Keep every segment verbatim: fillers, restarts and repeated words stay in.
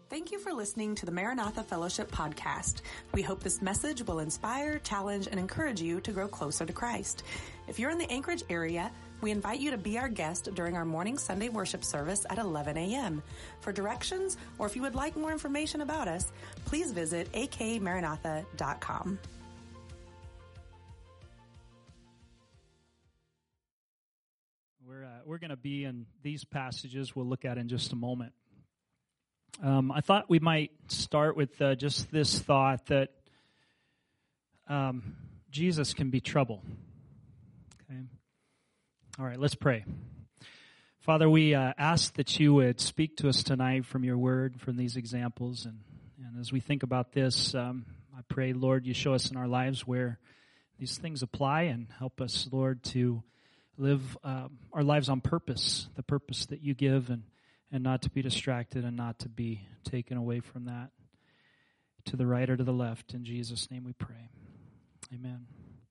Thank you for listening to the Maranatha Fellowship podcast. We hope this message will inspire, challenge, and encourage you to grow closer to Christ. If you're in the Anchorage area, we invite you to be our guest during our morning Sunday worship service at eleven a.m. For directions, or if you would like more information about us, please visit a k maranatha dot com. We're, uh, we're going to be in these passages we'll look at in just a moment. Um, I thought we might start with uh, just this thought that um, Jesus can be trouble. Okay. All right, let's pray. Father, we uh, ask that you would speak to us tonight from your word, from these examples. And, and as we think about this, um, I pray, Lord, you show us in our lives where these things apply and help us, Lord, to live uh, our lives on purpose, the purpose that you give, and and not to be distracted and not to be taken away from that, to the right or to the left. In Jesus' name we pray. Amen.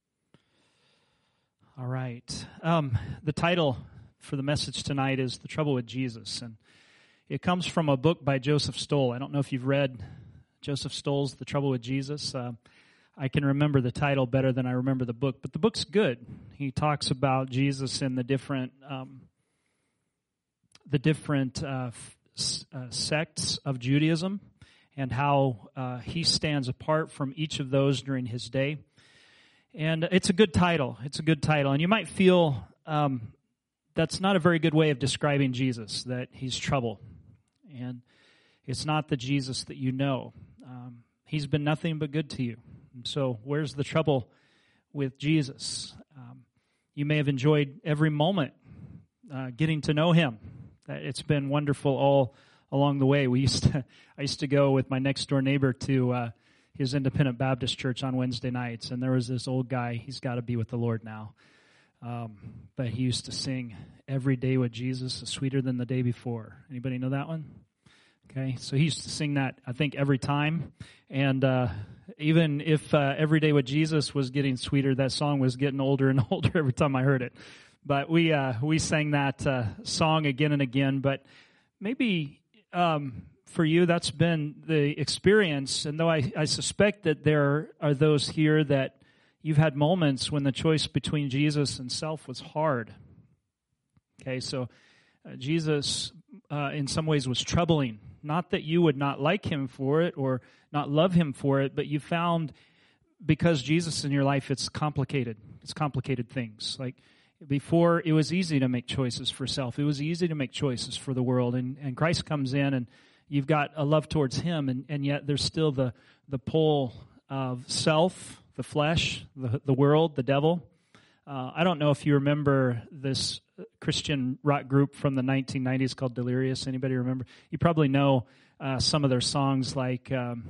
All right. Um, the title for the message tonight is The Trouble with Jesus, and it comes from a book by Joseph Stowell. I don't know if you've read Joseph Stowell's The Trouble with Jesus. Uh, I can remember the title better than I remember the book, but the book's good. He talks about Jesus and the different um, the different uh, f- uh, sects of Judaism and how uh, he stands apart from each of those during his day. And it's a good title. It's a good title. And you might feel um, that's not a very good way of describing Jesus, that he's trouble. And it's not the Jesus that you know. Um, he's been nothing but good to you. And so where's the trouble with Jesus? Um, you may have enjoyed every moment uh, getting to know him. It's been wonderful all along the way. We used to, I used to go with my next door neighbor to uh, his Independent Baptist church on Wednesday nights, and there was this old guy. He's got to be with the Lord now, um, but he used to sing "Every Day with Jesus is Sweeter Than the Day Before." Anybody know that one? Okay, so he used to sing that, I think, every time, and uh, even if uh, "Every Day with Jesus" was getting sweeter, that song was getting older and older every time I heard it. But we uh, we sang that uh, song again and again. But maybe um, for you, that's been the experience. And though I, I suspect that there are those here that you've had moments when the choice between Jesus and self was hard. Okay, so uh, Jesus uh, in some ways was troubling. Not that you would not like him for it or not love him for it, but you found because Jesus in your life, it's complicated. It's complicated things. Like, before, it was easy to make choices for self. It was easy to make choices for the world. And, and Christ comes in, and you've got a love towards him, and, and yet there's still the, the pull of self, the flesh, the, the world, the devil. Uh, I don't know if you remember this Christian rock group from the nineteen nineties called Delirious. Anybody remember? You probably know uh, some of their songs, like um,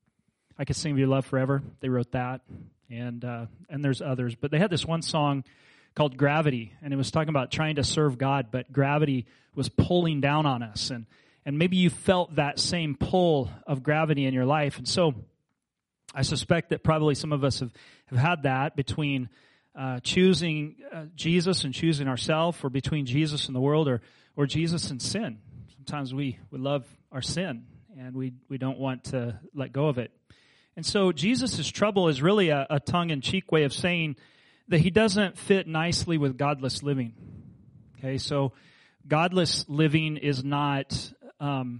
I Could Sing of Your Love Forever. They wrote that, and uh, and there's others. But they had this one song called Gravity, and it was talking about trying to serve God, but gravity was pulling down on us, and and maybe you felt that same pull of gravity in your life, and so I suspect that probably some of us have, have had that between uh, choosing uh, Jesus and choosing ourselves, or between Jesus and the world, or or Jesus and sin. Sometimes we, we love our sin, and we, we don't want to let go of it. And so Jesus' trouble is really a, a tongue-in-cheek way of saying that he doesn't fit nicely with godless living. Okay, so godless living is not um,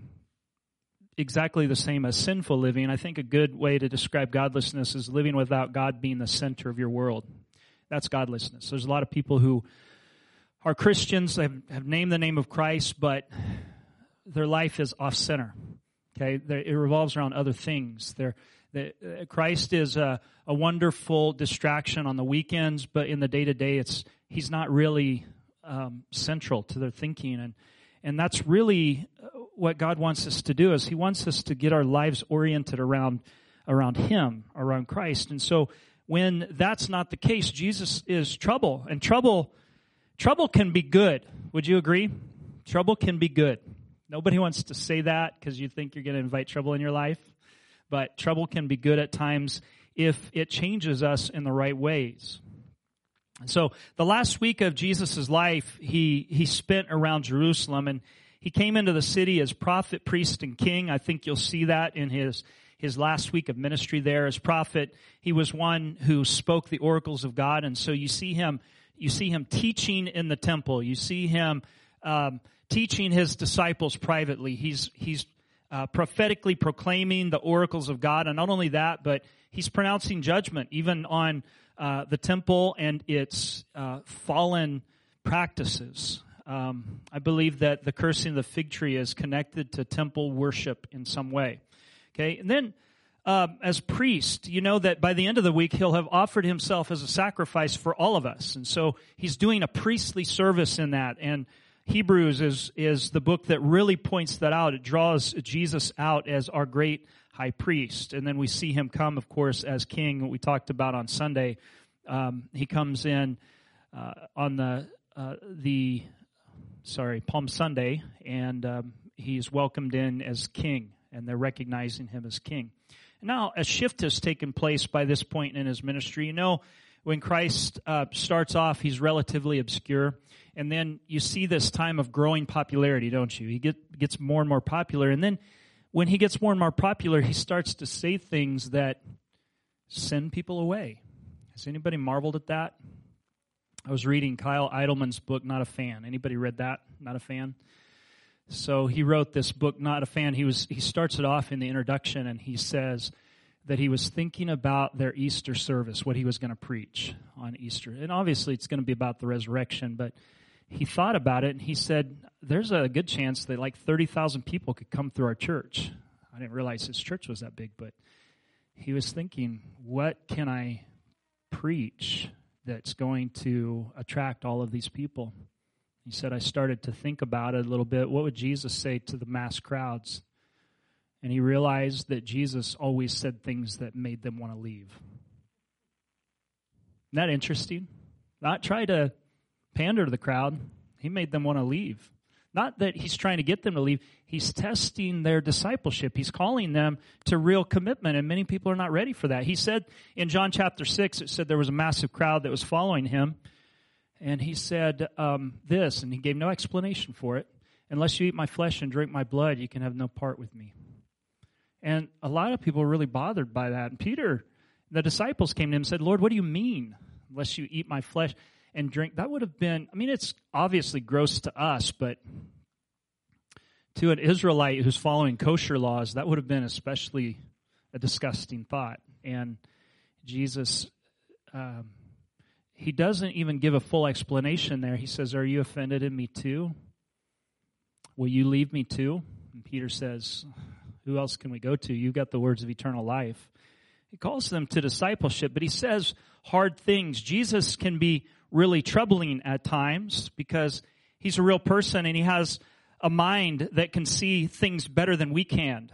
exactly the same as sinful living. I think a good way to describe godlessness is living without God being the center of your world. That's godlessness. There's a lot of people who are Christians, have, have named the name of Christ, but their life is off-center. Okay, it revolves around other things. They're The, Christ is a, a wonderful distraction on the weekends, but in the day-to-day, it's he's not really um, central to their thinking. And, and that's really what God wants us to do, is he wants us to get our lives oriented around, around him, around Christ. And so when that's not the case, Jesus is trouble. And trouble, trouble can be good. Would you agree? Trouble can be good. Nobody wants to say that because you think you're going to invite trouble in your life. But trouble can be good at times if it changes us in the right ways. So the last week of Jesus' life, he, he spent around Jerusalem, and He came into the city as prophet, priest, and king. I think you'll see that in his, his last week of ministry there. As prophet, he was one who spoke the oracles of God. And so you see him, you see him teaching in the temple. You see him um, teaching his disciples privately. He's, he's uh, prophetically proclaiming the oracles of God. And not only that, but he's pronouncing judgment even on uh, the temple and its uh, fallen practices. Um, I believe that the cursing of the fig tree is connected to temple worship in some way. Okay, and then um, as priest, you know that by the end of the week he'll have offered himself as a sacrifice for all of us, and so he's doing a priestly service in that. And Hebrews is is the book that really points that out. It draws Jesus out as our great high priest, and then we see him come, of course, as king. What we talked about on Sunday, um, he comes in uh, on the uh, the. sorry, Palm Sunday, and um, he's welcomed in as king, and they're recognizing him as king. Now, a shift has taken place by this point in his ministry. You know, when Christ uh, starts off, he's relatively obscure, and then you see this time of growing popularity, don't you? He get, gets more and more popular, and then when he gets more and more popular, he starts to say things that send people away. Has anybody marveled at that? I was reading Kyle Idleman's book, Not a Fan. Anybody read that? Not a fan? So he wrote this book, Not a Fan. He was he starts it off in the introduction, and he says that he was thinking about their Easter service, what he was going to preach on Easter. And obviously it's going to be about the resurrection, but he thought about it, and he said, there's a good chance that like thirty thousand people could come through our church. I didn't realize his church was that big, but he was thinking, what can I preach that's going to attract all of these people? He said, I started to think about it a little bit. What would Jesus say to the mass crowds? And he realized that Jesus always said things that made them want to leave. Isn't that interesting? Not try to pander to the crowd. He made them want to leave. Not that he's trying to get them to leave. He's testing their discipleship. He's calling them to real commitment, and many people are not ready for that. He said in John chapter six, it said there was a massive crowd that was following him, and he said um, this, and he gave no explanation for it. Unless you eat my flesh and drink my blood, you can have no part with me. And a lot of people were really bothered by that. And Peter, the disciples came to him and said, Lord, what do you mean, unless you eat my flesh and drink? That would have been, I mean, it's obviously gross to us, but to an Israelite who's following kosher laws, that would have been especially a disgusting thought. And Jesus, um, he doesn't even give a full explanation there. He says, are you offended in me too? Will you leave me too? And Peter says, who else can we go to? You've got the words of eternal life. He calls them to discipleship, but he says hard things. Jesus can be really troubling at times because he's a real person and he has a mind that can see things better than we can.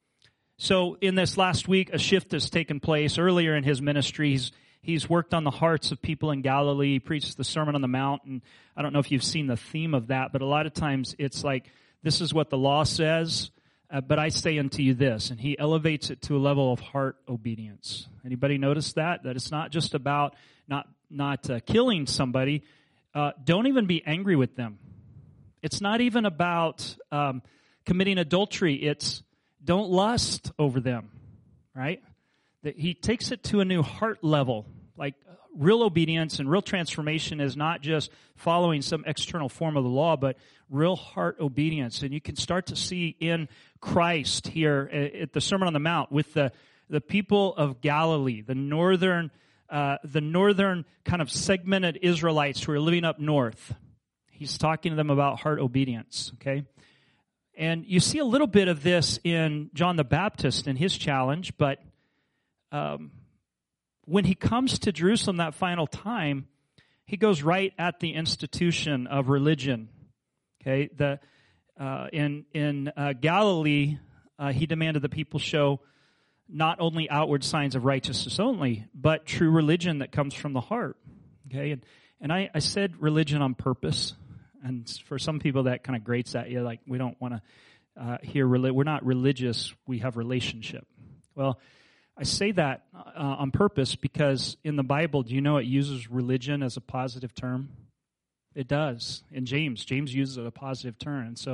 So in this last week, a shift has taken place. Earlier in his ministry, he's, he's worked on the hearts of people in Galilee. He preached the Sermon on the Mount, and I don't know if you've seen the theme of that, but a lot of times it's like, this is what the law says, uh, but I say unto you this. And he elevates it to a level of heart obedience. Anybody notice that? That it's not just about not not uh, killing somebody. Uh, don't even be angry with them. It's not even about um, committing adultery. It's don't lust over them, right? That he takes it to a new heart level. Like uh, real obedience and real transformation is not just following some external form of the law, but real heart obedience. And you can start to see in Christ here at the Sermon on the Mount with the, the people of Galilee, the northern uh, the northern kind of segmented Israelites who are living up north. He's talking to them about heart obedience, okay? And you see a little bit of this in John the Baptist and his challenge, but um, when he comes to Jerusalem that final time, he goes right at the institution of religion, okay? The uh, in in uh, Galilee, uh, he demanded that people show not only outward signs of righteousness only, but true religion that comes from the heart, okay? And, and I, I said religion on purpose. And for some people, that kind of grates at you, like we don't want to uh, hear, relig- we're not religious, we have relationship. Well, I say that uh, on purpose because in the Bible, do you know it uses religion as a positive term? It does. In James, James uses it a positive term. And so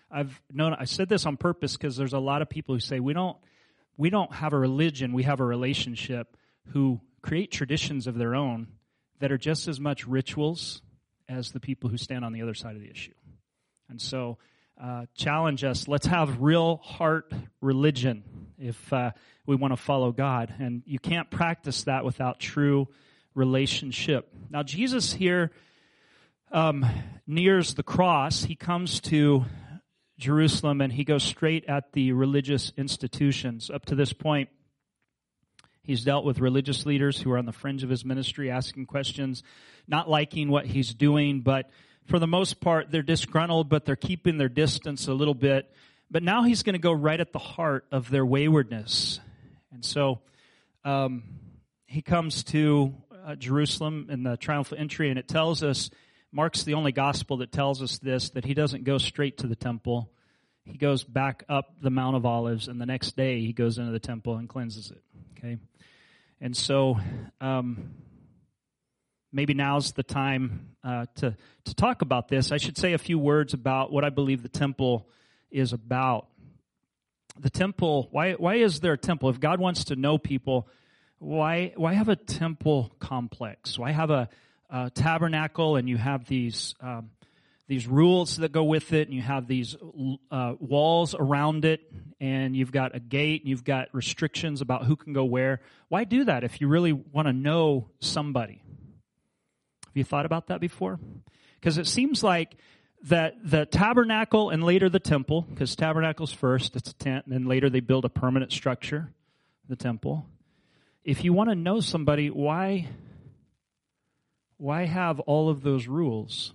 I've known, I said this on purpose because there's a lot of people who say we don't, we don't have a religion, we have a relationship, who create traditions of their own that are just as much rituals as the people who stand on the other side of the issue. And so, uh, challenge us, let's have real heart religion if uh, we want to follow God. And you can't practice that without true relationship. Now, Jesus here um, nears the cross. He comes to Jerusalem and he goes straight at the religious institutions. Up to this point, he's dealt with religious leaders who are on the fringe of his ministry, asking questions, not liking what he's doing, but for the most part, they're disgruntled, but they're keeping their distance a little bit. But now he's going to go right at the heart of their waywardness. And so um, he comes to uh, Jerusalem in the triumphal entry, and it tells us, Mark's the only gospel that tells us this, that he doesn't go straight to the temple. He goes back up the Mount of Olives, and the next day he goes into the temple and cleanses it. Okay? And so um, maybe now's the time uh, to, to talk about this. I should say a few words about what I believe the temple is about. The temple, why why is there a temple? If God wants to know people, why why have a temple complex? Why have a, a tabernacle and you have these um, these rules that go with it, and you have these uh, walls around it, and you've got a gate, and you've got restrictions about who can go where? Why do that if you really want to know somebody? Have you thought about that before? Because it seems like that the tabernacle and later the temple, because tabernacle's first, it's a tent, and then later they build a permanent structure, the temple. If you want to know somebody, why, why have all of those rules?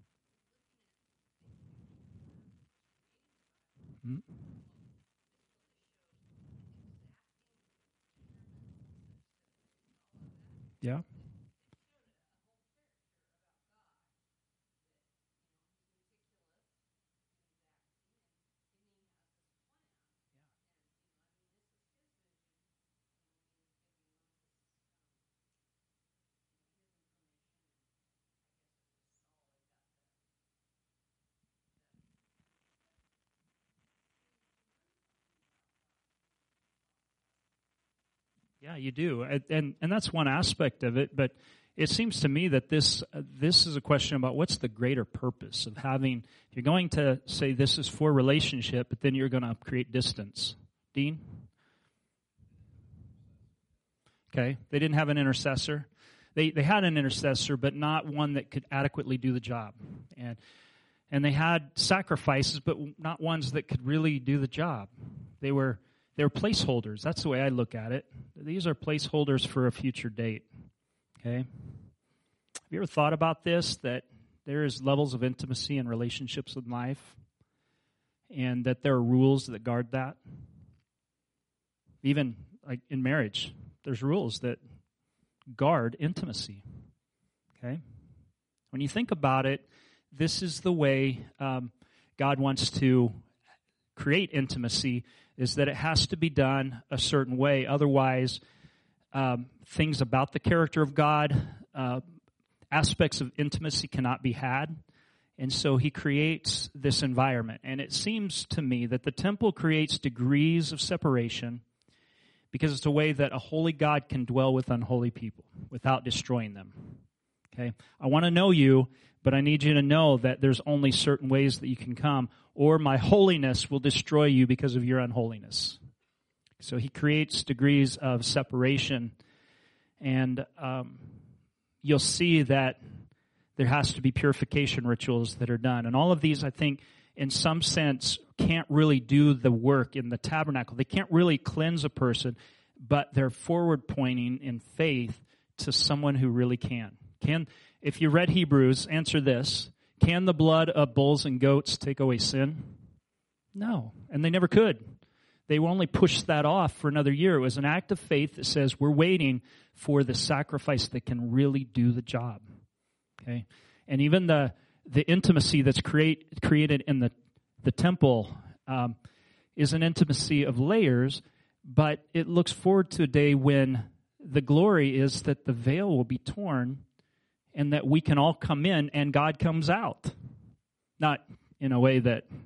Hmm? Yeah. Yeah, you do, and, and and that's one aspect of it. But it seems to me that this uh, this is a question about what's the greater purpose of having. If you're going to say this is for relationship, but then you're going to create distance. Dean, okay, they didn't have an intercessor. They they had an intercessor, but not one that could adequately do the job, and and they had sacrifices, but not ones that could really do the job. They were. They're placeholders. That's the way I look at it. These are placeholders for a future date. Okay? Have you ever thought about this, that there is levels of intimacy and relationships in life, and that there are rules that guard that? Even like in marriage, there's rules that guard intimacy. Okay? When you think about it, this is the way um, God wants to create intimacy, is that it has to be done a certain way. Otherwise, um, things about the character of God, uh, aspects of intimacy cannot be had. And so he creates this environment. And it seems to me that the temple creates degrees of separation because it's a way that a holy God can dwell with unholy people without destroying them. Okay? I want to know you, but I need you to know that there's only certain ways that you can come, or my holiness will destroy you because of your unholiness. So he creates degrees of separation, and um, you'll see that there has to be purification rituals that are done. And all of these, I think, in some sense, can't really do the work in the tabernacle. They can't really cleanse a person, but they're forward pointing in faith to someone who really can. Can, if you read Hebrews, answer this. Can the blood of bulls and goats take away sin? No, and they never could. They only pushed that off for another year. It was an act of faith that says we're waiting for the sacrifice that can really do the job. Okay, and even the the intimacy that's create, created in the the temple um, is an intimacy of layers, but it looks forward to a day when the glory is that the veil will be torn, and that we can all come in and God comes out. Not in a way that,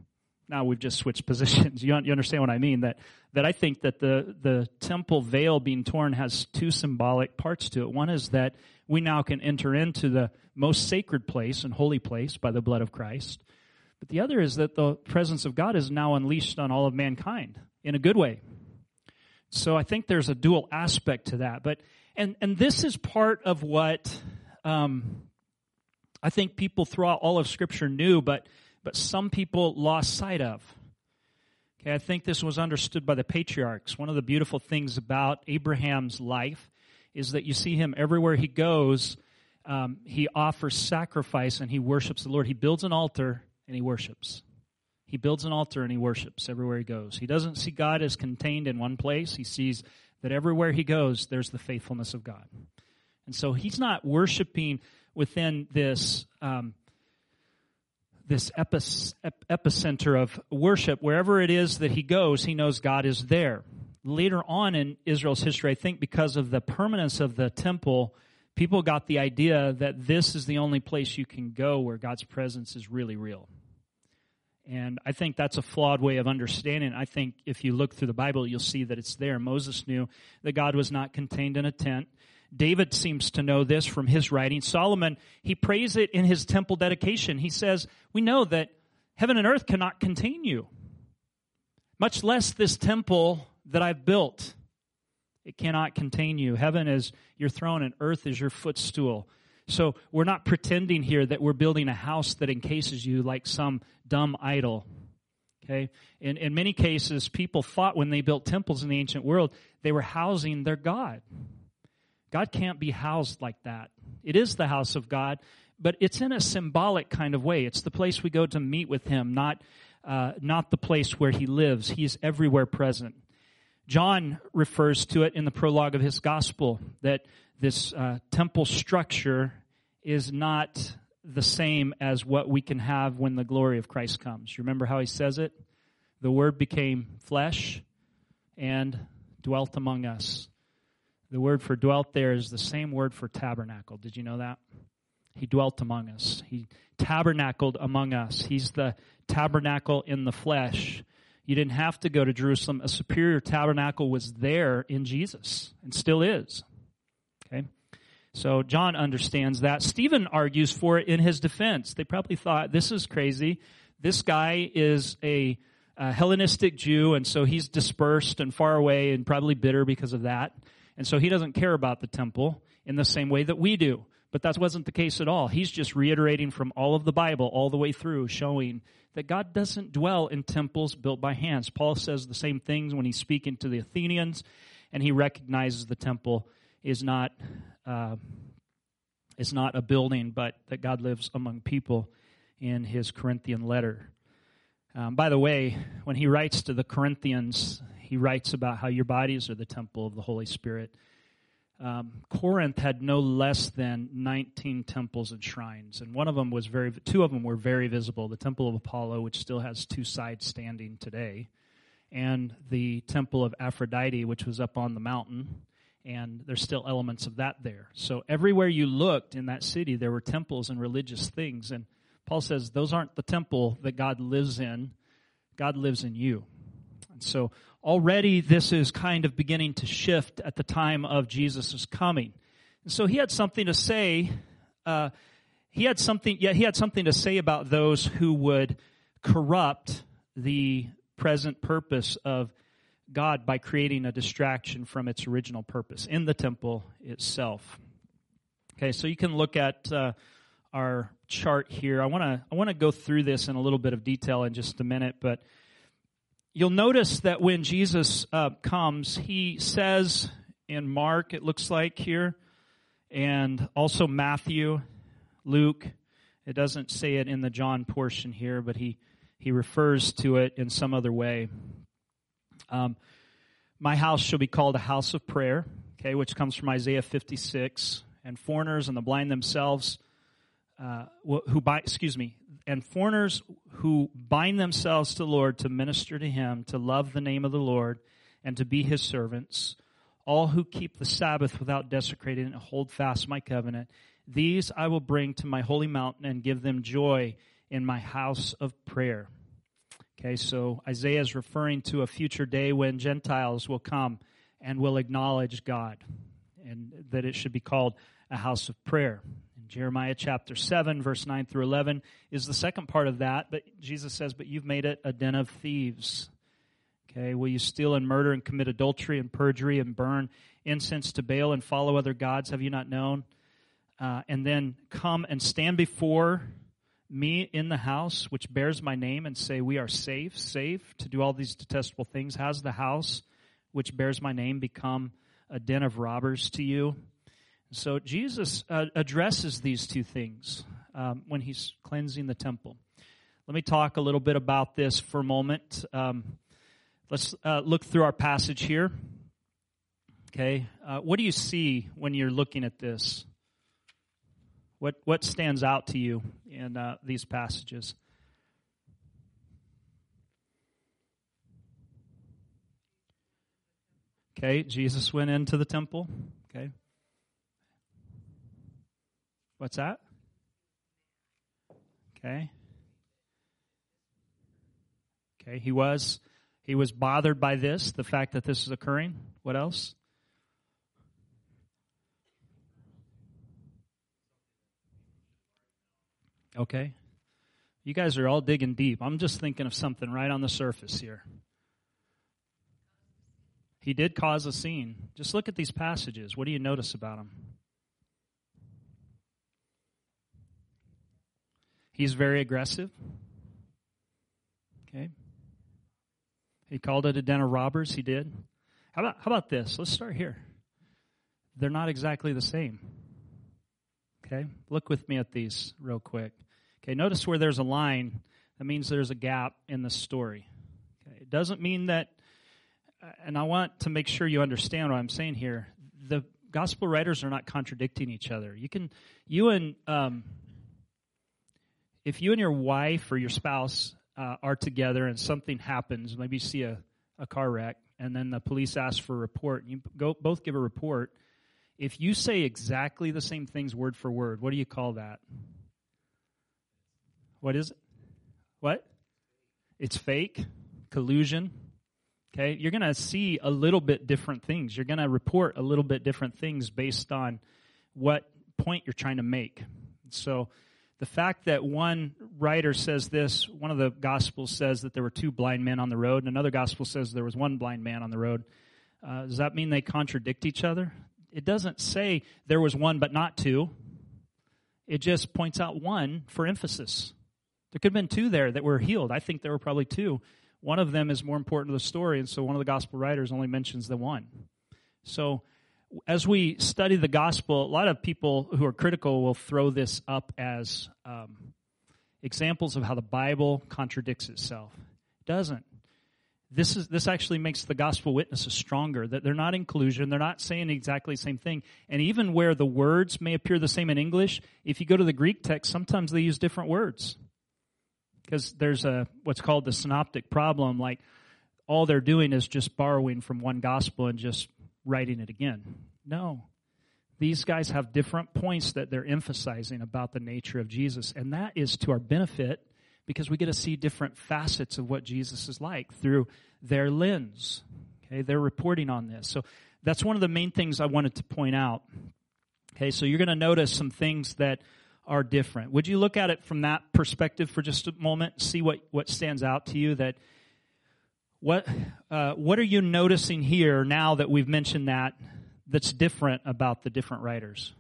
now we've just switched positions. You, you understand what I mean? That that I think that the, the temple veil being torn has two symbolic parts to it. One is that we now can enter into the most sacred place and holy place by the blood of Christ. But the other is that the presence of God is now unleashed on all of mankind in a good way. So I think there's a dual aspect to that. But and and this is part of what um, I think people throughout all of Scripture knew, but but some people lost sight of. Okay, I think this was understood by the patriarchs. One of the beautiful things about Abraham's life is that you see him everywhere he goes. Um, he offers sacrifice and he worships the Lord. He builds an altar and he worships. He builds an altar and he worships everywhere he goes. He doesn't see God as contained in one place. He sees that everywhere he goes, there's the faithfulness of God. And so he's not worshiping within this um, this epis, ep, epicenter of worship. Wherever it is that he goes, he knows God is there. Later on in Israel's history, I think because of the permanence of the temple, people got the idea that this is the only place you can go where God's presence is really real. And I think that's a flawed way of understanding. I think if you look through the Bible, you'll see that it's there. Moses knew that God was not contained in a tent. David seems to know this from his writing. Solomon, he prays it in his temple dedication. He says, we know that heaven and earth cannot contain you, much less this temple that I've built. It cannot contain you. Heaven is your throne and earth is your footstool. So we're not pretending here that we're building a house that encases you like some dumb idol. Okay? In, in many cases, people thought when they built temples in the ancient world, they were housing their God. God can't be housed like that. It is the house of God, but it's in a symbolic kind of way. It's the place we go to meet with Him, not, uh, not the place where He lives. He is everywhere present. John refers to it in the prologue of his gospel, that this uh, temple structure is not the same as what we can have when the glory of Christ comes. You remember how he says it? The Word became flesh and dwelt among us. The word for dwelt there is the same word for tabernacle. Did you know that? He dwelt among us. He tabernacled among us. He's the tabernacle in the flesh. You didn't have to go to Jerusalem. A superior tabernacle was there in Jesus and still is. Okay? So John understands that. Stephen argues for it in his defense. They probably thought, this is crazy. This guy is a, a Hellenistic Jew, and so he's dispersed and far away and probably bitter because of that. And so he doesn't care about the temple in the same way that we do. But that wasn't the case at all. He's just reiterating from all of the Bible all the way through, showing that God doesn't dwell in temples built by hands. Paul says the same things when he's speaking to the Athenians, and he recognizes the temple is not uh, is not a building, but that God lives among people in his Corinthian letter. Um, by the way, when he writes to the Corinthians, he writes about how your bodies are the temple of the Holy Spirit. Um, Corinth had no less than nineteen temples and shrines, and one of them was very, two of them were very visible. The Temple of Apollo, which still has two sides standing today, and the Temple of Aphrodite, which was up on the mountain, and there's still elements of that there. So everywhere you looked in that city, there were temples and religious things, and Paul says those aren't the temple that God lives in. God lives in you. And so already this is kind of beginning to shift at the time of Jesus' coming. And so he had something to say. Uh, he had something. Yeah, he had something to say about those who would corrupt the present purpose of God by creating a distraction from its original purpose in the temple itself. Okay, so you can look at uh, our chart here. I want to I want to go through this in a little bit of detail in just a minute, but you'll notice that when Jesus uh, comes, he says in Mark, it looks like here, and also Matthew, Luke. It doesn't say it in the John portion here, but he, he refers to it in some other way. Um, My house shall be called a house of prayer, okay, which comes from Isaiah fifty-six. And foreigners and the blind themselves, uh, who buy, excuse me, and foreigners who bind themselves to the Lord to minister to Him, to love the name of the Lord, and to be His servants, all who keep the Sabbath without desecrating and hold fast my covenant, these I will bring to my holy mountain and give them joy in my house of prayer. Okay, so Isaiah is referring to a future day when Gentiles will come and will acknowledge God, and that it should be called a house of prayer. In Jeremiah chapter seven, verse nine through eleven is the second part of that, but Jesus says, but you've made it a den of thieves. Okay, will you steal and murder and commit adultery and perjury and burn incense to Baal and follow other gods? Have you not known? Uh, and then come and stand before me in the house which bears my name and say, we are safe, safe to do all these detestable things. Has the house which bears my name become a den of robbers to you? So Jesus uh, addresses these two things um, when he's cleansing the temple. Let me talk a little bit about this for a moment. Um, let's uh, look through our passage here. Okay, uh, what do you see when you're looking at this? What what stands out to you in uh, these passages? Okay, Jesus went into the temple. Okay. What's that? Okay. Okay, he was he was bothered by this, the fact that this is occurring. What else? Okay. You guys are all digging deep. I'm just thinking of something right on the surface here. He did cause a scene. Just look at these passages. What do you notice about him? He's very aggressive. Okay. He called it a den of robbers. He did. How about, how about this? Let's start here. They're not exactly the same. Okay. Look with me at these real quick. Okay. Notice where there's a line. That means there's a gap in the story. Okay. It doesn't mean that, and I want to make sure you understand what I'm saying here. The gospel writers are not contradicting each other. You can, you and, um, if you and your wife or your spouse uh, are together and something happens, maybe you see a, a car wreck, and then the police ask for a report, and you go, both give a report. If you say exactly the same things word for word, what do you call that? What is it? What? It's fake, collusion. Okay, you're going to see a little bit different things. You're going to report a little bit different things based on what point you're trying to make. So the fact that one writer says this, one of the Gospels says that there were two blind men on the road, and another Gospel says there was one blind man on the road. Uh, does that mean they contradict each other? It doesn't say there was one but not two. It just points out one for emphasis. There could have been two there that were healed. I think there were probably two. One of them is more important to the story, and so one of the gospel writers only mentions the one. So as we study the gospel, a lot of people who are critical will throw this up as um, examples of how the Bible contradicts itself. It doesn't. This is this actually makes the gospel witnesses stronger, that they're not in collusion, they're not saying exactly the same thing. And even where the words may appear the same in English, if you go to the Greek text, sometimes they use different words. Because there's a what's called the synoptic problem, like all they're doing is just borrowing from one gospel and just writing it again. No. These guys have different points that they're emphasizing about the nature of Jesus, and that is to our benefit because we get to see different facets of what Jesus is like through their lens. Okay, they're reporting on this. So that's one of the main things I wanted to point out. Okay, so you're going to notice some things that are different. Would you look at it from that perspective for just a moment? See what, what stands out to you. That what uh, what are you noticing here now that we've mentioned that that's different about the different writers?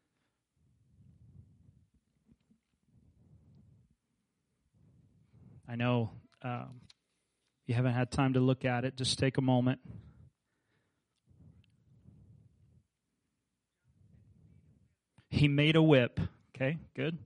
I know um, you haven't had time to look at it. Just take a moment. He made a whip. Okay, good.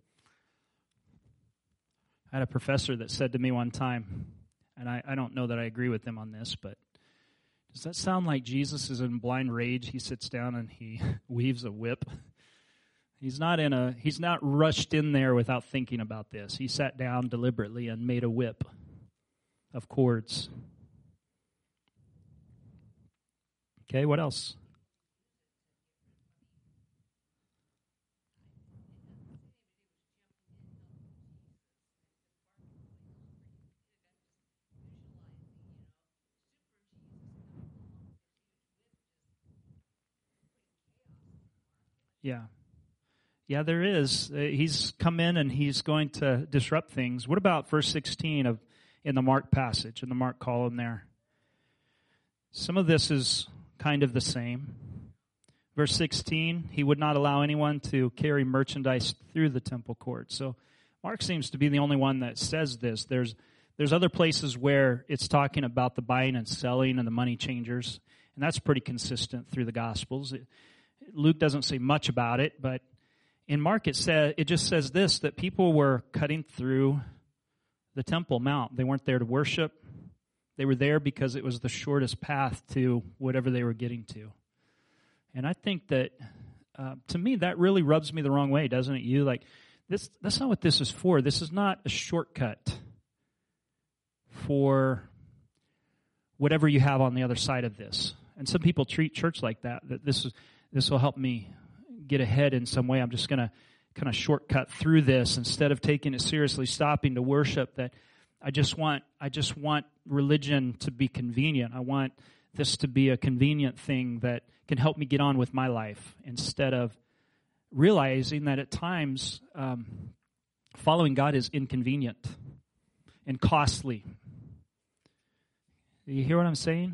I had a professor that said to me one time, and I, I don't know that I agree with him on this, but does that sound like Jesus is in blind rage? He sits down and he weaves a whip. He's not in a. He's not rushed in there without thinking about this. He sat down deliberately and made a whip of cords. Okay, what else? Yeah. Yeah, there is. Uh, he's come in and he's going to disrupt things. What about verse sixteen of in the Mark passage, in the Mark column there? Some of this is kind of the same. Verse sixteen, he would not allow anyone to carry merchandise through the temple court. So Mark seems to be the only one that says this. There's there's other places where it's talking about the buying and selling and the money changers, and that's pretty consistent through the Gospels. It, Luke doesn't say much about it, but in Mark it says it just says this, that people were cutting through the Temple Mount. They weren't there to worship. They were there because it was the shortest path to whatever they were getting to. And I think that, uh, to me, that really rubs me the wrong way, doesn't it? You like this. That's not what this is for. This is not a shortcut for whatever you have on the other side of this. And some people treat church like that. That this is this will help me get ahead in some way. I'm just going to kind of shortcut through this instead of taking it seriously, stopping to worship. That I just want. I just want religion to be convenient. I want this to be a convenient thing that can help me get on with my life, instead of realizing that at times um, following God is inconvenient and costly. Do you hear what I'm saying?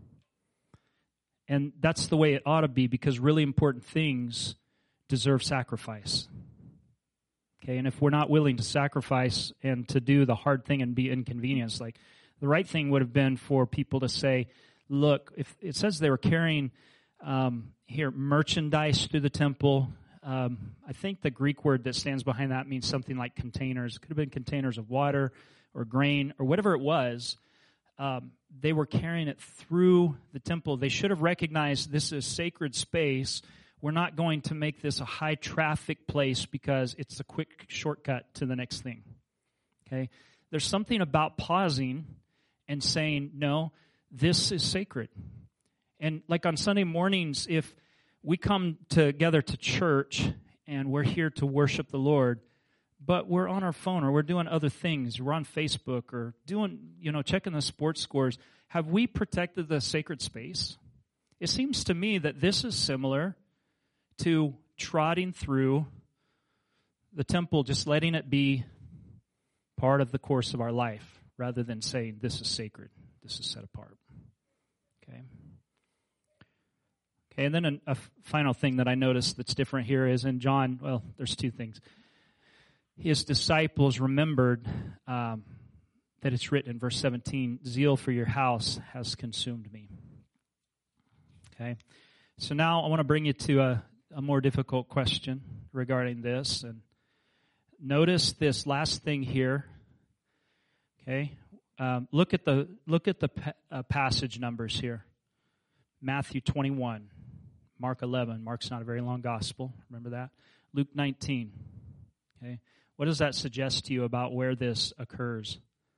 And that's the way it ought to be, because really important things deserve sacrifice. Okay, and if we're not willing to sacrifice and to do the hard thing and be inconvenienced, like the right thing would have been for people to say, look, if it says they were carrying um, here merchandise through the temple, um, I think the Greek word that stands behind that means something like containers. It could have been containers of water or grain or whatever it was. Um, they were carrying it through the temple. They should have recognized this is sacred space. We're not going to make this a high traffic place because it's a quick shortcut to the next thing. Okay? There's something about pausing and saying, no, this is sacred. And like on Sunday mornings, if we come together to church and we're here to worship the Lord, but we're on our phone or we're doing other things, we're on Facebook or doing, you know, checking the sports scores, have we protected the sacred space? It seems to me that this is similar to trotting through the temple, just letting it be part of the course of our life, rather than saying this is sacred, this is set apart. Okay. Okay, and then a, a final thing that I noticed that's different here is in John, well, there's two things. His disciples remembered um, that it's written in verse seventeen, zeal for your house has consumed me. Okay, so now I want to bring you to a, a more difficult question regarding this. And notice this last thing here. Okay, um, look at the look at the pa- uh, passage numbers here. Matthew twenty-one, Mark eleven. Mark's not a very long gospel. Remember that. Luke nineteen. Okay. What does that suggest to you about where this occurs?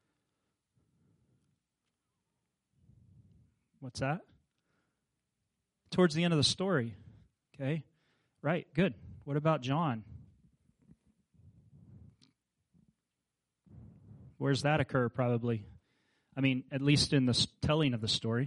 What's that? Towards the end of the story. Okay. Right. Good. What about John? Where's that occur probably? I mean, at least in the telling of the story.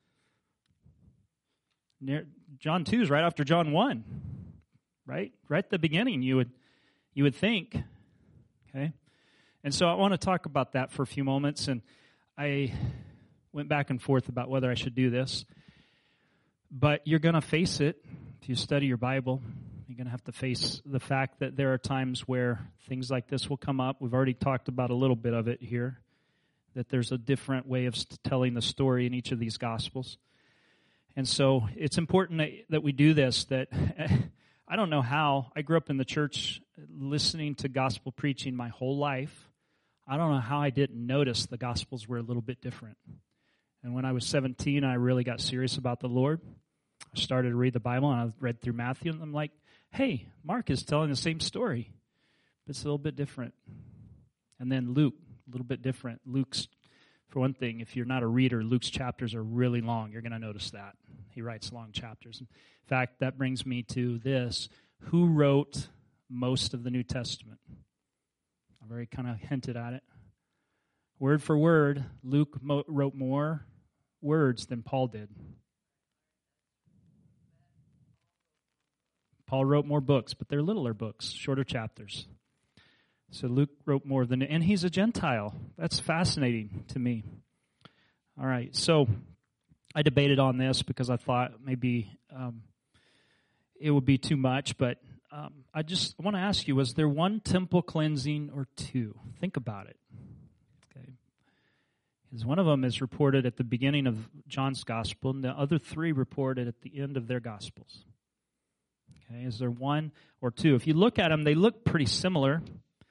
Near, John two is right after John one. Right? Right at the beginning, you would you would think. Okay? And so I want to talk about that for a few moments, and I went back and forth about whether I should do this. But you're going to face it if you study your Bible. You're going to have to face the fact that there are times where things like this will come up. We've already talked about a little bit of it here, that there's a different way of telling the story in each of these Gospels. And so it's important that, that we do this, that I don't know how. I grew up in the church listening to gospel preaching my whole life. I don't know how I didn't notice the Gospels were a little bit different. And when I was seventeen, I really got serious about the Lord. I started to read the Bible, and I read through Matthew, and I'm like, hey, Mark is telling the same story, but it's a little bit different. And then Luke, a little bit different. Luke's, for one thing, if you're not a reader, Luke's chapters are really long. You're going to notice that. He writes long chapters. In fact, that brings me to this. Who wrote most of the New Testament? I've already kind of hinted at it. Word for word, Luke mo- wrote more words than Paul did. Paul wrote more books, but they're littler books, shorter chapters. So Luke wrote more than, and he's a Gentile. That's fascinating to me. All right, so I debated on this because I thought maybe um, it would be too much, but um, I just want to ask you, was there one temple cleansing or two? Think about it. Okay, because one of them is reported at the beginning of John's gospel, and the other three reported at the end of their gospels. Okay, is there one or two? If you look at them, they look pretty similar.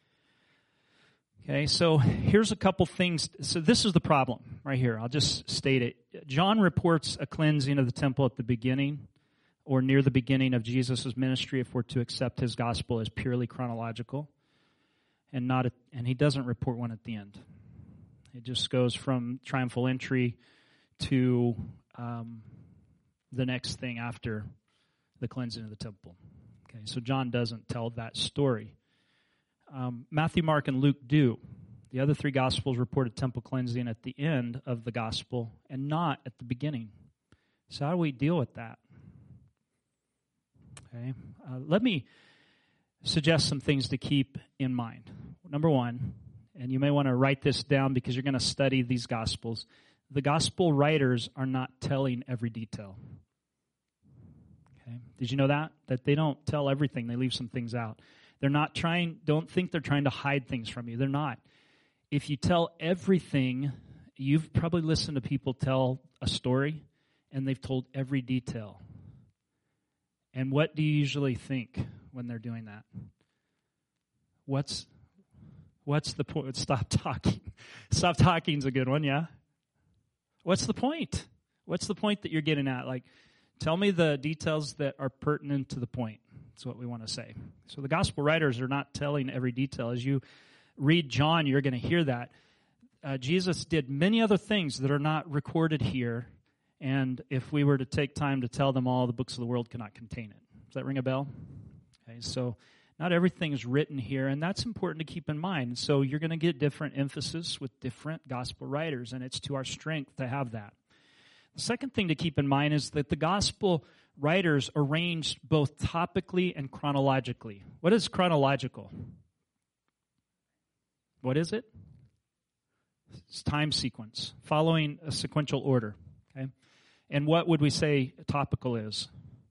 Okay, so here's a couple things. So this is the problem right here. I'll just state it. John reports a cleansing of the temple at the beginning or near the beginning of Jesus' ministry if we're to accept his gospel as purely chronological, and not a, and he doesn't report one at the end. It just goes from triumphal entry to um, the next thing after the cleansing of the temple. Okay, so John doesn't tell that story. Um, Matthew, Mark, and Luke do. The other three Gospels reported temple cleansing at the end of the Gospel and not at the beginning. So how do we deal with that? Okay, uh, let me suggest some things to keep in mind. Number one, and you may want to write this down because you're going to study these Gospels, the Gospel writers are not telling every detail. Okay, did you know that? That they don't tell everything. They leave some things out. They're not trying, don't think they're trying to hide things from you. They're not. If you tell everything, you've probably listened to people tell a story, and they've told every detail. And what do you usually think when they're doing that? What's what's the point? Stop talking. Stop talking is a good one, yeah? What's the point? What's the point that you're getting at? Like, tell me the details that are pertinent to the point. That's what we want to say. So the gospel writers are not telling every detail. As you read John, you're going to hear that. Uh, Jesus did many other things that are not recorded here, and if we were to take time to tell them all, the books of the world cannot contain it. Does that ring a bell? Okay, so not everything is written here, and that's important to keep in mind. So you're going to get different emphasis with different gospel writers, and it's to our strength to have that. The second thing to keep in mind is that the gospel writers arranged both topically and chronologically. What is chronological? What is it? It's time sequence, following a sequential order. Okay, and what would we say topical is?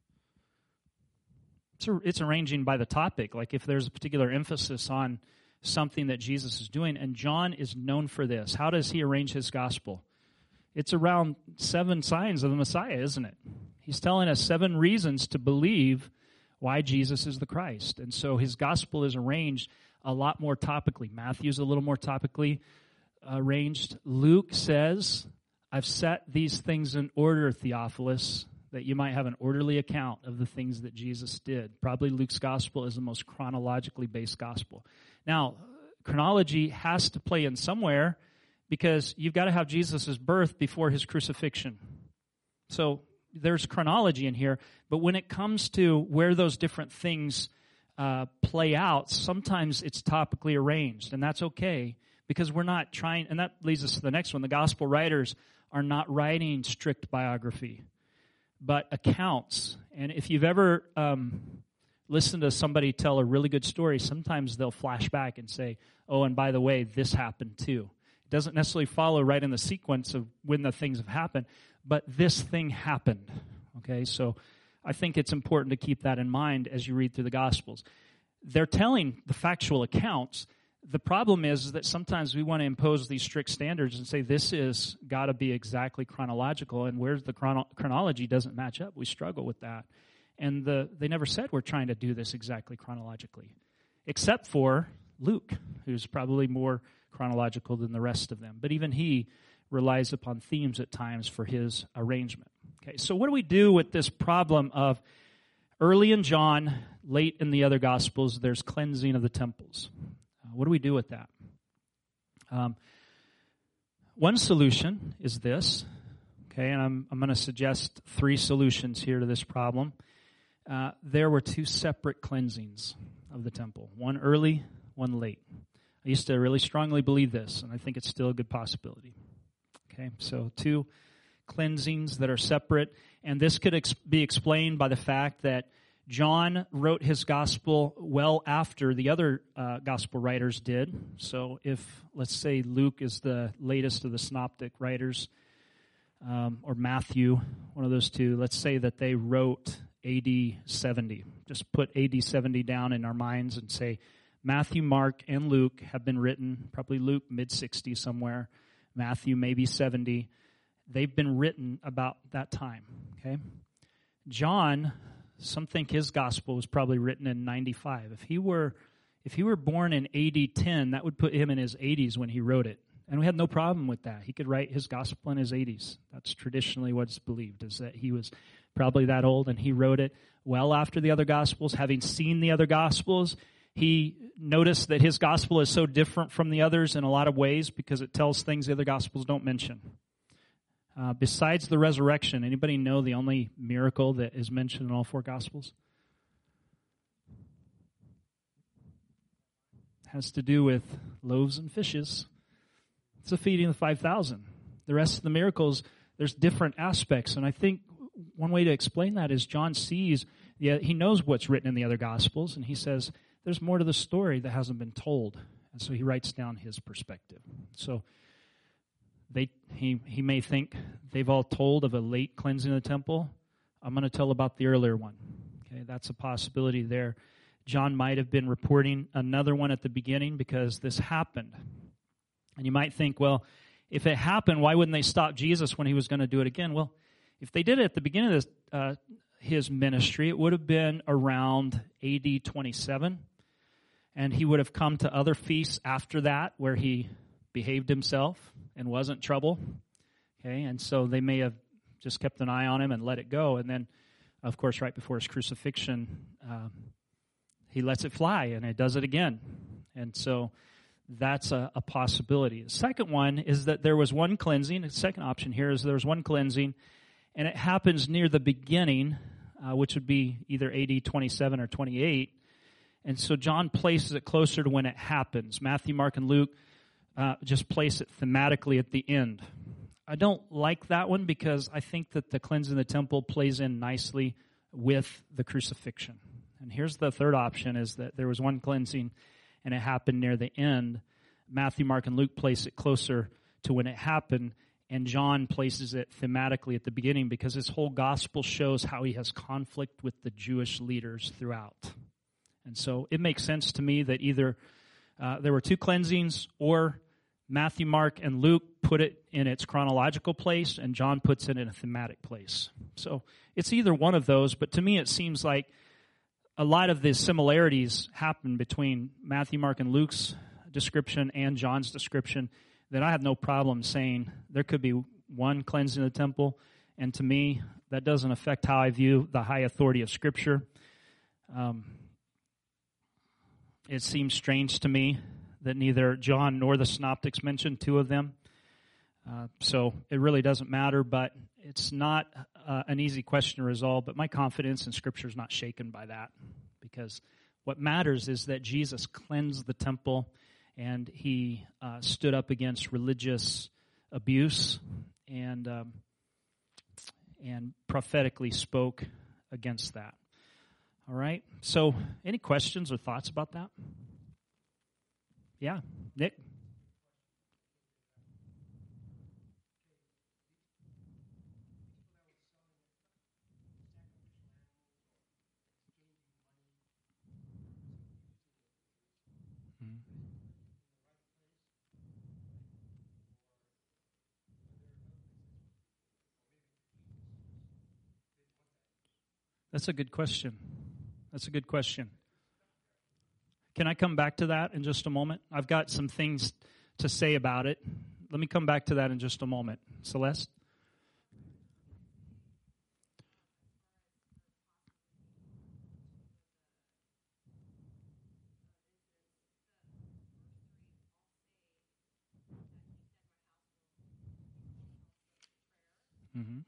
It's, a, it's arranging by the topic. Like if there's a particular emphasis on something that Jesus is doing, and John is known for this. How does he arrange his gospel? It's around seven signs of the Messiah, isn't it? He's telling us seven reasons to believe why Jesus is the Christ. And so his gospel is arranged a lot more topically. Matthew's a little more topically arranged. Luke says, I've set these things in order, Theophilus, that you might have an orderly account of the things that Jesus did. Probably Luke's gospel is the most chronologically based gospel. Now, chronology has to play in somewhere because you've got to have Jesus' birth before his crucifixion. So there's chronology in here, but when it comes to where those different things uh, play out, sometimes it's topically arranged, and that's okay because we're not trying, and that leads us to the next one. The gospel writers are not writing strict biography, but accounts. And if you've ever um, listened to somebody tell a really good story, sometimes they'll flash back and say, oh, and by the way, this happened too. It doesn't necessarily follow right in the sequence of when the things have happened, but this thing happened. Okay, so I think it's important to keep that in mind as you read through the Gospels. They're telling the factual accounts. The problem is, is that sometimes we want to impose these strict standards and say this is got to be exactly chronological, and where's the chrono- chronology doesn't match up. We struggle with that. And the, they never said we're trying to do this exactly chronologically, except for Luke, who's probably more chronological than the rest of them. But even he relies upon themes at times for his arrangement. Okay, so what do we do with this problem of early in John, late in the other Gospels, there's cleansing of the temples? Uh, what do we do with that? Um, one solution is this, okay, and I'm, I'm going to suggest three solutions here to this problem. Uh, there were two separate cleansings of the temple, one early, one late. I used to really strongly believe this, and I think it's still a good possibility. Okay, so two cleansings that are separate, and this could ex- be explained by the fact that John wrote his gospel well after the other uh, gospel writers did. So if, let's say, Luke is the latest of the synoptic writers, um, or Matthew, one of those two, let's say that they wrote A D seventy. Just put A D seventy down in our minds and say Matthew, Mark, and Luke have been written, probably Luke mid-sixties somewhere, Matthew maybe seventy. They've been written about that time, okay? John, some think his gospel was probably written in ninety-five. If he were if he were born in A D ten, that would put him in his eighties when he wrote it. And we had no problem with that. He could write his gospel in his eighties. That's traditionally what's believed, is that he was probably that old, and he wrote it well after the other gospels. Having seen the other gospels, he noticed that his gospel is so different from the others in a lot of ways because it tells things the other gospels don't mention. Uh, besides the resurrection, anybody know the only miracle that is mentioned in all four gospels? It has to do with loaves and fishes. It's the feeding of the five thousand. The rest of the miracles, there's different aspects. And I think one way to explain that is John sees, yeah, he knows what's written in the other Gospels, and he says, there's more to the story that hasn't been told. And so he writes down his perspective. So they he he may think they've all told of a late cleansing of the temple. I'm going to tell about the earlier one. Okay, that's a possibility there. John might have been reporting another one at the beginning because this happened. And you might think, well, if it happened, why wouldn't they stop Jesus when he was going to do it again? Well, if they did it at the beginning of this, uh, his ministry, it would have been around A D twenty-seven. And he would have come to other feasts after that where he behaved himself and wasn't trouble. Okay, and so they may have just kept an eye on him and let it go. And then, of course, right before his crucifixion, uh, he lets it fly and it does it again. And so that's a, a possibility. The second one is that there was one cleansing. The second option here is there was one cleansing, and it happens near the beginning, uh, which would be either A D twenty-seven or twenty-eight. And so John places it closer to when it happens. Matthew, Mark, and Luke uh, just place it thematically at the end. I don't like that one because I think that the cleansing of the temple plays in nicely with the crucifixion. And here's the third option, is that there was one cleansing and it happened near the end. Matthew, Mark, and Luke place it closer to when it happened, and John places it thematically at the beginning because his whole gospel shows how he has conflict with the Jewish leaders throughout. And so it makes sense to me that either uh, there were two cleansings, or Matthew, Mark, and Luke put it in its chronological place, and John puts it in a thematic place. So it's either one of those, but to me it seems like a lot of the similarities happen between Matthew, Mark, and Luke's description and John's description, that I have no problem saying there could be one cleansing of the temple, and to me, that doesn't affect how I view the high authority of Scripture. Um, it seems strange to me that neither John nor the Synoptics mention two of them. Uh, so it really doesn't matter, but it's not uh, an easy question to resolve. But my confidence in Scripture is not shaken by that, because what matters is that Jesus cleansed the temple and he uh, stood up against religious abuse and um, and prophetically spoke against that. All right? So any questions or thoughts about that? Yeah, Nick? That's a good question. That's a good question. Can I come back to that in just a moment? I've got some things to say about it. Let me come back to that in just a moment. Celeste? Mm-hmm.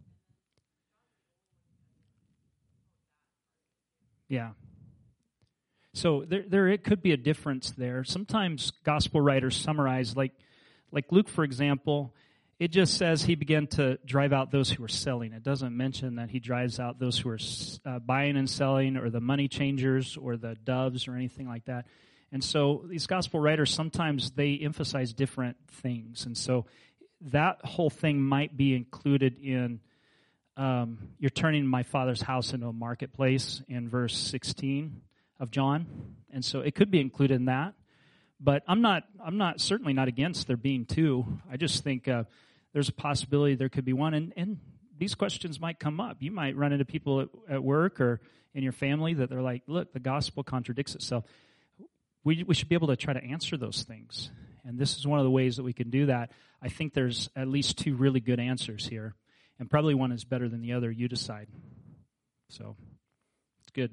Yeah. So there, there, it could be a difference there. Sometimes gospel writers summarize, like, like Luke, for example. it just says he began to drive out those who were selling. It doesn't mention that he drives out those who are uh, buying and selling, or the money changers, or the doves, or anything like that. And so these gospel writers, sometimes they emphasize different things. And so that whole thing might be included in, um, you're turning my Father's house into a marketplace in verse sixteen of John. And so it could be included in that. But I'm not, I'm not certainly not against there being two. I just think uh, there's a possibility there could be one. And, and these questions might come up. You might run into people at, at work or in your family that they're like, look, the gospel contradicts itself. We, we should be able to try to answer those things. And this is one of the ways that we can do that. I think there's at least two really good answers here. And probably one is better than the other. You decide. So, it's good.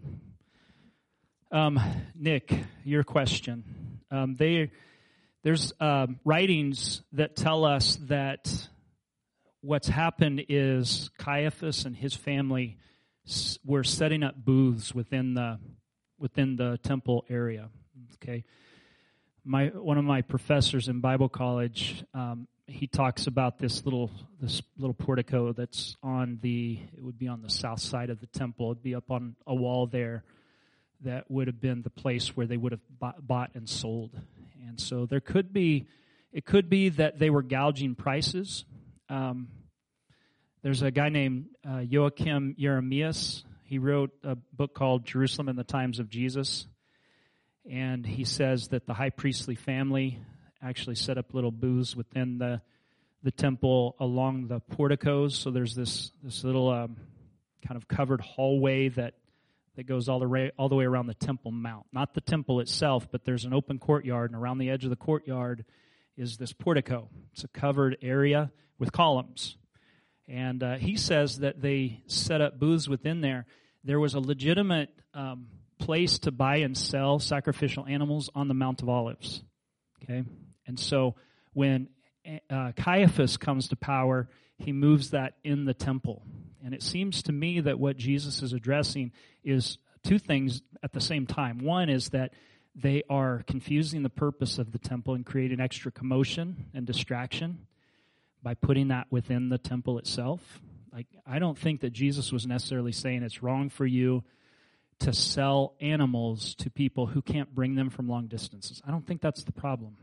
Um, Nick, your question. Um, they, there's um, writings that tell us that what's happened is Caiaphas and his family s- were setting up booths within the within the temple area. Okay, my one of my professors in Bible college, um, he talks about this little this little portico that's on the it would be on the south side of the temple. It'd be up on a wall there. That would have been the place where they would have bought, bought and sold. And so there could be, it could be that they were gouging prices. Um, there's a guy named uh, Joachim Jeremias. He wrote a book called Jerusalem in the Times of Jesus. And he says that the high priestly family actually set up little booths within the the temple along the porticos. So there's this, this little um, kind of covered hallway that that goes all the way all the way around the Temple Mount. Not the temple itself, but there's an open courtyard, and around the edge of the courtyard is this portico. It's a covered area with columns. And uh, he says that they set up booths within there. There was a legitimate um, place to buy and sell sacrificial animals on the Mount of Olives. Okay? And so when uh, Caiaphas comes to power, he moves that in the temple. And it seems to me that what Jesus is addressing is two things at the same time. One is that they are confusing the purpose of the temple and creating extra commotion and distraction by putting that within the temple itself. Like, I don't think that Jesus was necessarily saying it's wrong for you to sell animals to people who can't bring them from long distances. I don't think that's the problem.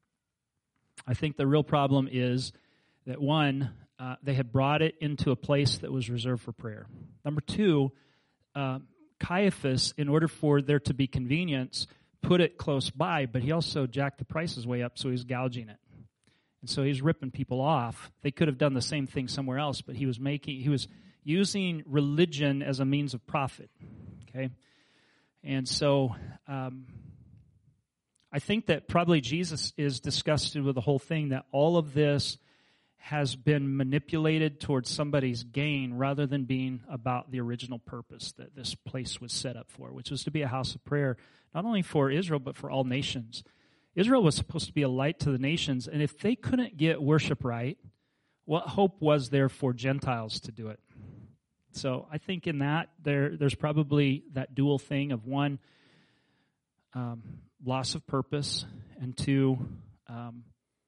I think the real problem is that, one, Uh, they had brought it into a place that was reserved for prayer. Number two, uh, Caiaphas, in order for there to be convenience, put it close by, but he also jacked the prices way up, so he's gouging it. And so he's ripping people off. They could have done the same thing somewhere else, but he was making, he was using religion as a means of profit. Okay? And so um, I think that probably Jesus is disgusted with the whole thing, that all of this has been manipulated towards somebody's gain rather than being about the original purpose that this place was set up for, which was to be a house of prayer, not only for Israel, but for all nations. Israel was supposed to be a light to the nations, and if they couldn't get worship right, what hope was there for Gentiles to do it? So I think in that, there there's probably that dual thing of, one, um, loss of purpose, and two, um,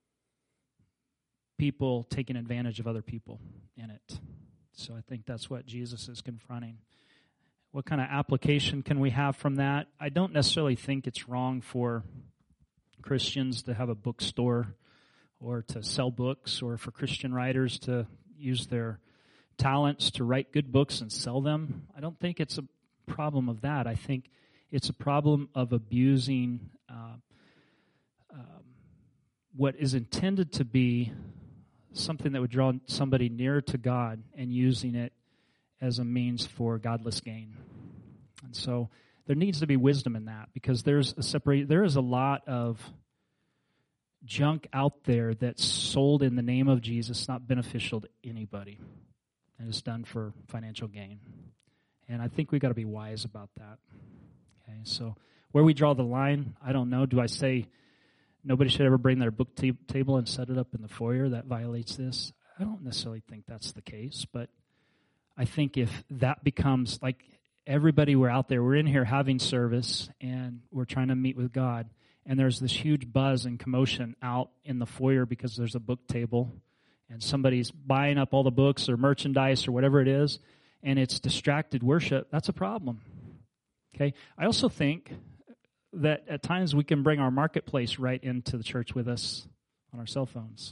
people taking advantage of other people in it. So I think that's what Jesus is confronting. What kind of application can we have from that? I don't necessarily think it's wrong for Christians to have a bookstore or to sell books, or for Christian writers to use their talents to write good books and sell them. I don't think it's a problem of that. I think it's a problem of abusing uh, um, what is intended to be something that would draw somebody nearer to God and using it as a means for godless gain. And so there needs to be wisdom in that, because there's a separate, there is a lot of junk out there that's sold in the name of Jesus, not beneficial to anybody, and it's done for financial gain. And I think we've got to be wise about that. Okay, so where we draw the line, I don't know. Do I say nobody should ever bring their book t- table and set it up in the foyer? That violates this. I don't necessarily think that's the case, but I think if that becomes, like, everybody, we're out there, we're in here having service, and we're trying to meet with God, and there's this huge buzz and commotion out in the foyer because there's a book table, and somebody's buying up all the books or merchandise or whatever it is, and it's distracted worship, that's a problem. Okay? I also think that at times we can bring our marketplace right into the church with us on our cell phones.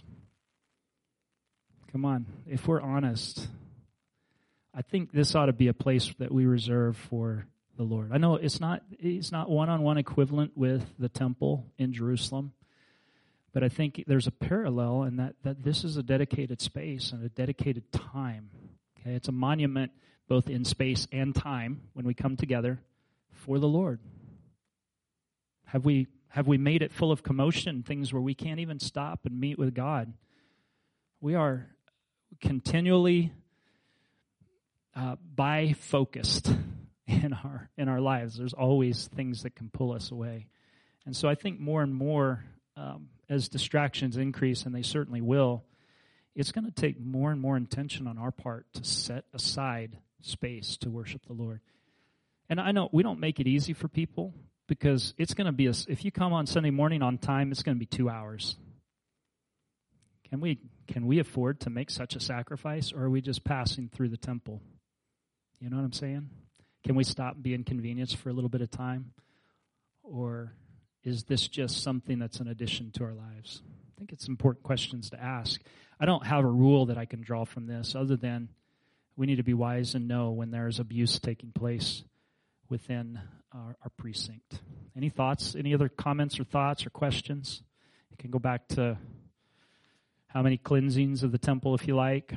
Come on, if we're honest, I think this ought to be a place that we reserve for the Lord. I know it's not it's not one-on-one equivalent with the temple in Jerusalem, but I think there's a parallel in that, that this is a dedicated space and a dedicated time. Okay, it's a monument both in space and time when we come together for the Lord. Have we have we made it full of commotion, things where we can't even stop and meet with God? We are continually uh, bi-focused in our in our lives. There's always things that can pull us away. And so I think more and more, um, as distractions increase, and they certainly will, it's going to take more and more intention on our part to set aside space to worship the Lord. And I know we don't make it easy for people, because it's going to be, a, if you come on Sunday morning on time, it's going to be two hours. Can we can we afford to make such a sacrifice, or are we just passing through the temple? You know what I'm saying? Can we stop and be inconvenienced for a little bit of time? Or is this just something that's an addition to our lives? I think it's important questions to ask. I don't have a rule that I can draw from this other than we need to be wise and know when there is abuse taking place within our, our precinct. Any thoughts? Any other comments or thoughts or questions? You can go back to how many cleansings of the temple if you like.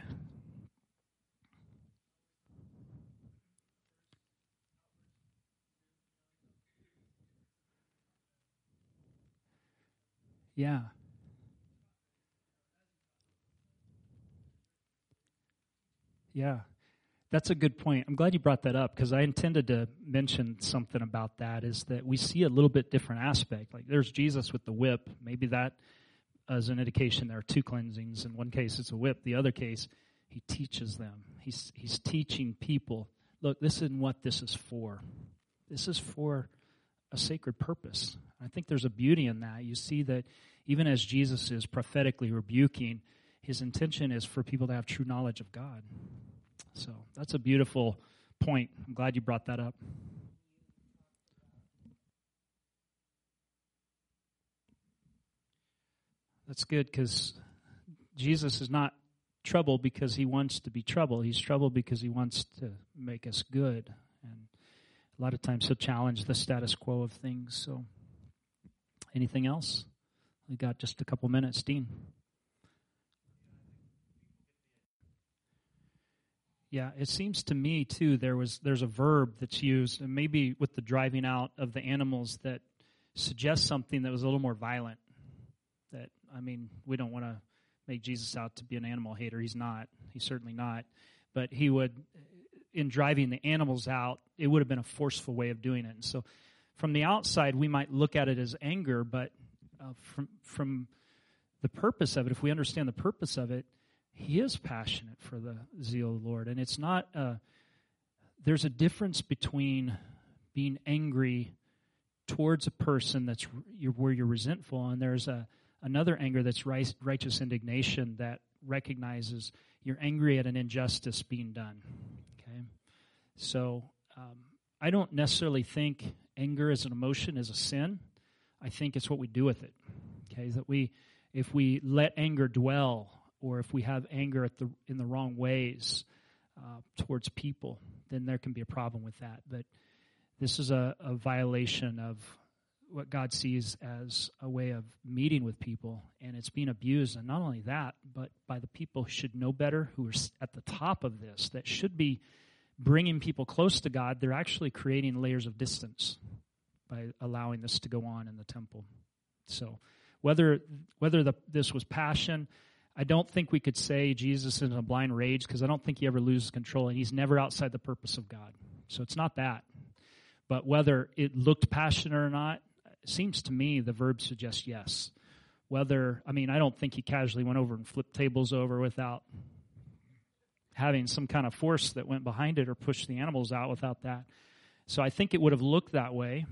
Yeah. Yeah. That's a good point. I'm glad you brought that up, because I intended to mention something about that, is that we see a little bit different aspect. Like there's Jesus with the whip. Maybe that is an indication there are two cleansings. In one case, it's a whip. The other case, he teaches them. He's he's teaching people, look, this isn't what this is for. This is for a sacred purpose. I think there's a beauty in that. You see that even as Jesus is prophetically rebuking, his intention is for people to have true knowledge of God. So that's a beautiful point. I'm glad you brought that up. That's good, because Jesus is not trouble because he wants to be trouble. He's trouble because he wants to make us good. And a lot of times he'll challenge the status quo of things. So anything else? We got just a couple minutes. Dean. Yeah, it seems to me, too, there was there's a verb that's used, and maybe with the driving out of the animals, that suggests something that was a little more violent. That, I mean, we don't want to make Jesus out to be an animal hater. He's not. He's certainly not. But he would, in driving the animals out, it would have been a forceful way of doing it. And so from the outside, we might look at it as anger, but uh, from from the purpose of it, if we understand the purpose of it, he is passionate for the zeal of the Lord. And it's not, uh, there's a difference between being angry towards a person that's you're, where you're resentful, and there's a another anger that's right, righteous indignation that recognizes you're angry at an injustice being done. Okay, so um, I don't necessarily think anger as an emotion is a sin. I think it's what we do with it. Okay, that we, if we let anger dwell, or if we have anger at the in the wrong ways uh, towards people, then there can be a problem with that. But this is a, a violation of what God sees as a way of meeting with people, and it's being abused. And not only that, but by the people who should know better, who are at the top of this, that should be bringing people close to God. They're actually creating layers of distance by allowing this to go on in the temple. So whether whether the, this was passion, I don't think we could say Jesus is in a blind rage, because I don't think he ever loses control, and he's never outside the purpose of God. So it's not that. But whether it looked passionate or not, it seems to me the verb suggests yes. Whether, I mean, I don't think he casually went over and flipped tables over without having some kind of force that went behind it, or pushed the animals out without that. So I think it would have looked that way.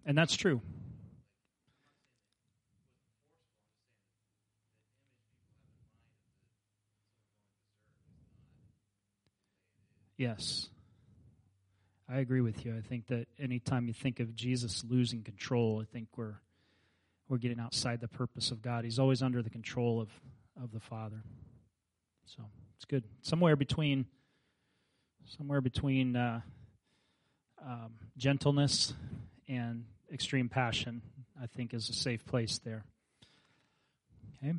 And that's true. Yes. I agree with you. I think that anytime you think of Jesus losing control, I think we're we're getting outside the purpose of God. He's always under the control of, of the Father. So it's good. Somewhere between somewhere between uh, um, gentleness and extreme passion, I think, is a safe place there. Okay?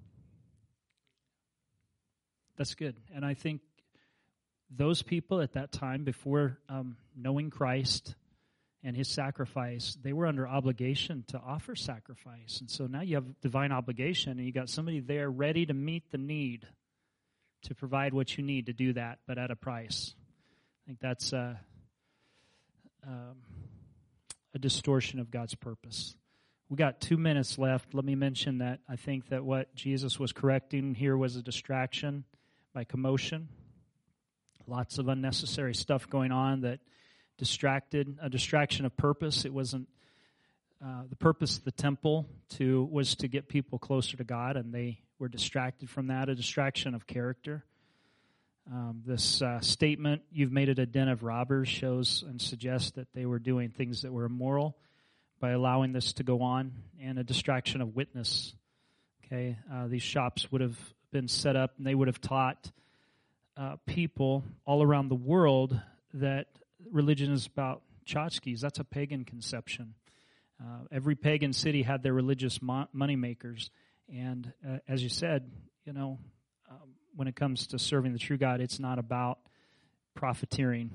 That's good. And I think those people at that time, before um, knowing Christ and his sacrifice, they were under obligation to offer sacrifice. And so now you have divine obligation, and you got somebody there ready to meet the need, to provide what you need to do that, but at a price. I think that's uh, um, a distortion of God's purpose. We got two minutes left. Let me mention that I think that what Jesus was correcting here was a distraction by commotion. Lots of unnecessary stuff going on that distracted, a distraction of purpose. It wasn't, uh, the purpose of the temple to was to get people closer to God, and they were distracted from that, a distraction of character. Um, this uh, statement, "You've made it a den of robbers," shows and suggests that they were doing things that were immoral by allowing this to go on, and a distraction of witness. Okay, uh, these shops would have been set up, and they would have taught Uh, people all around the world that religion is about tchotchkes. That's a pagan conception. Uh, every pagan city had their religious mo- money makers, and uh, as you said, you know, um, when it comes to serving the true God, it's not about profiteering.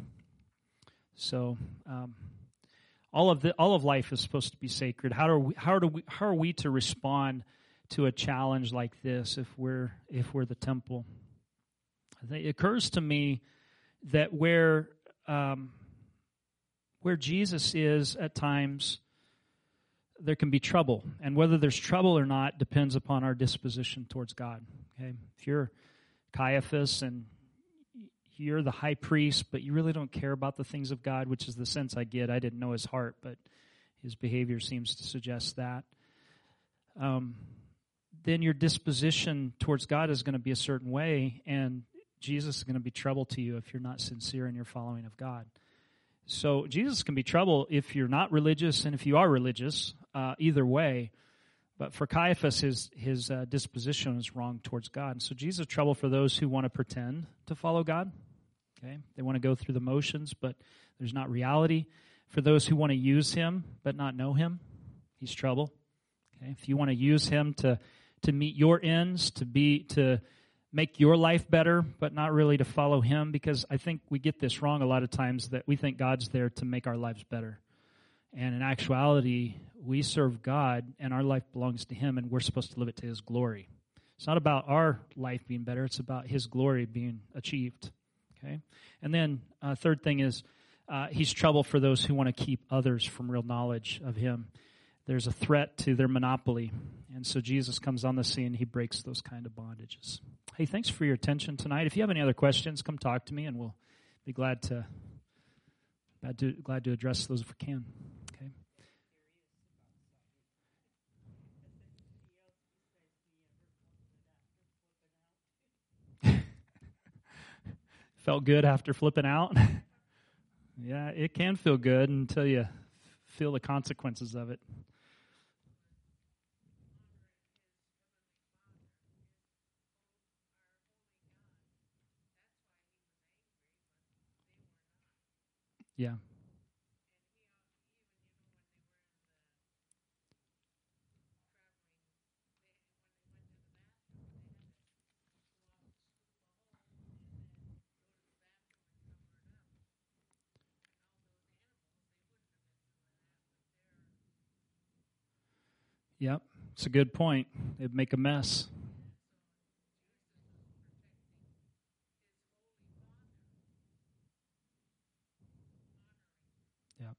So, um, all of the all of life is supposed to be sacred. How do we how do we how are we to respond to a challenge like this if we're if we're the temple? It occurs to me that where um, where Jesus is at times, there can be trouble. And whether there's trouble or not depends upon our disposition towards God. Okay, if you're Caiaphas and you're the high priest, but you really don't care about the things of God, which is the sense I get. I didn't know his heart, but his behavior seems to suggest that. Um, then your disposition towards God is going to be a certain way, and Jesus is going to be trouble to you if you're not sincere in your following of God. So Jesus can be trouble if you're not religious and if you are religious, uh, either way. But for Caiaphas, his his uh, disposition is wrong towards God. So Jesus is trouble for those who want to pretend to follow God. Okay, they want to go through the motions, but there's not reality. For those who want to use him but not know him, he's trouble. Okay, if you want to use him to to meet your ends, to be to make your life better, but not really to follow him, because I think we get this wrong a lot of times, that we think God's there to make our lives better. And in actuality, we serve God, and our life belongs to him, and we're supposed to live it to his glory. It's not about our life being better. It's about his glory being achieved. Okay. And then uh, third thing is uh, he's trouble for those who want to keep others from real knowledge of him. There's a threat to their monopoly. And so Jesus comes on the scene. He breaks those kind of bondages. Hey, thanks for your attention tonight. If you have any other questions, come talk to me, and we'll be glad to glad to, glad to address those if we can. Okay. Felt good after flipping out? Yeah, it can feel good until you feel the consequences of it. Yeah. Yep, it's a good point. It'd make a mess. Yep.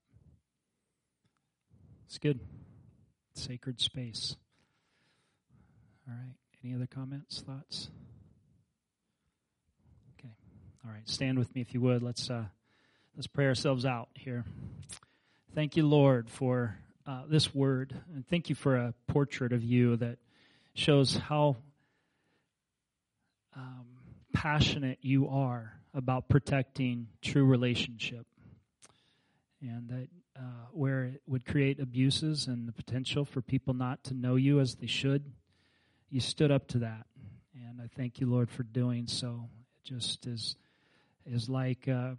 It's good. Sacred space. All right. Any other comments, thoughts? Okay. All right. Stand with me if you would. Let's uh, let's pray ourselves out here. Thank you, Lord, for uh, this word. And thank you for a portrait of you that shows how um, passionate you are about protecting true relationship. And that uh, where it would create abuses and the potential for people not to know you as they should, you stood up to that. And I thank you, Lord, for doing so. It just is is like uh,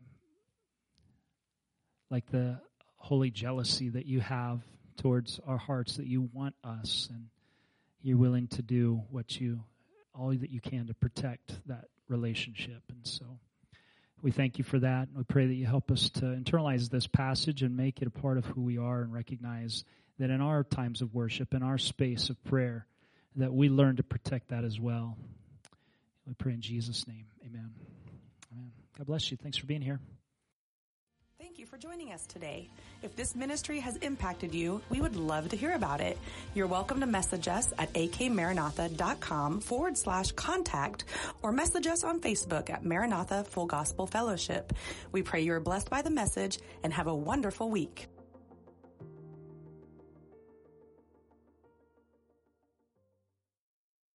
like the holy jealousy that you have towards our hearts, that you want us, and you're willing to do what you, all that you can to protect that relationship. And so we thank you for that. We pray that you help us to internalize this passage and make it a part of who we are, and recognize that in our times of worship, in our space of prayer, that we learn to protect that as well. We pray in Jesus' name. Amen. Amen. God bless you. Thanks for being here. Thank you for joining us today. If this ministry has impacted you, we would love to hear about it. You're welcome to message us at akmaranatha.com forward slash contact, or message us on Facebook at Maranatha Full Gospel Fellowship. We pray you are blessed by the message and have a wonderful week.